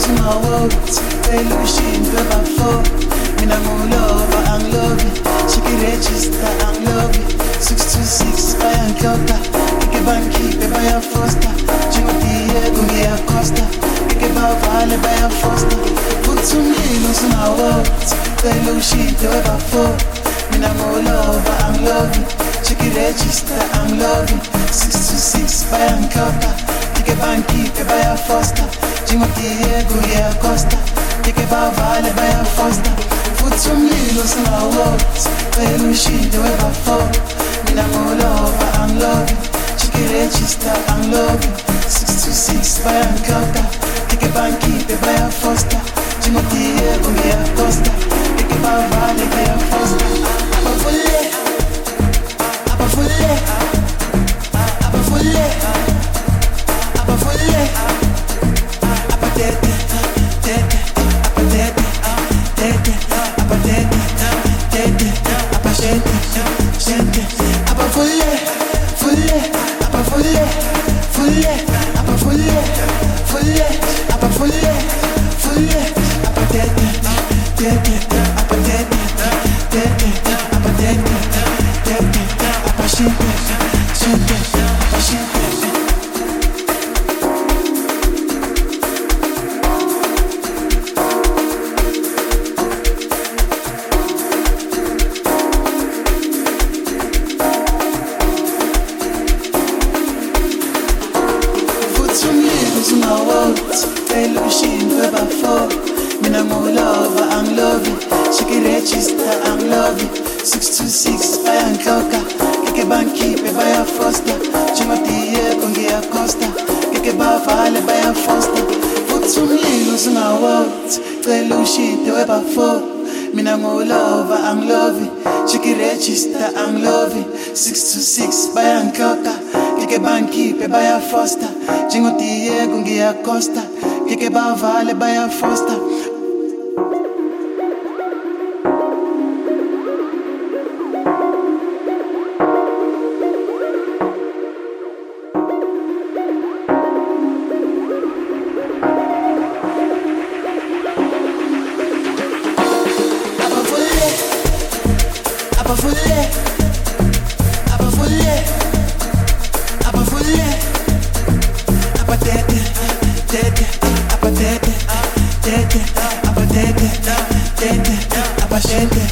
my words, delusion before. Mina ngulova, I'm loving. Shiki register, I'm loving. 626 by Ankota. Kike banki, by a foster. Jingo Diego, Mia Costa. Kike Bavale by a foster. Put some needles in my words, delusion before. Mina ngulova, I'm loving. Shiki register, I'm loving. 626 by Ankota. Kike banki, by a foster. Jingo Diego, Mia Costa. Kike Bavale by a foster. Put some needles in my words, delusion before. Mina ngulova, I'm loving. Chiki register, I'm loving. 626 by Ankota. Kike banki, by a foster. Jingo Diego, Mia Costa. Kike Bavale by a foster. Apa fulle, apa fulle, apa fulle, apa fulle, apa tete, tete, apa tete, tete, apa tete, tete, apa gente, gente, apa fulle, fulle, apa fulle, fulle, apa fulle, fulle, apa fulle, fulle, apa tete, tete, apa tete, tete, apa tete, tete, apa gente, gente, apa gente. My words, delusion before. Mina ngulova, I'm loving. Shiki register, I'm loving. 626 by Ankota. Kike banki, by a foster. Jingo Diego, Mia Costa. Kike Bavale by a foster. Put some needles in my words, delusion before. Mina ngulova, I'm loving. Shiki register, I'm loving. 626 by Ankota. Kike banki, by a foster. Jingo Diego, Mia Costa. Kike Bavale by a foster. Apa fulle, apa fulle, apa fulle, apa tete, tete, apa tete, tete, apa tete, tete, apa gente.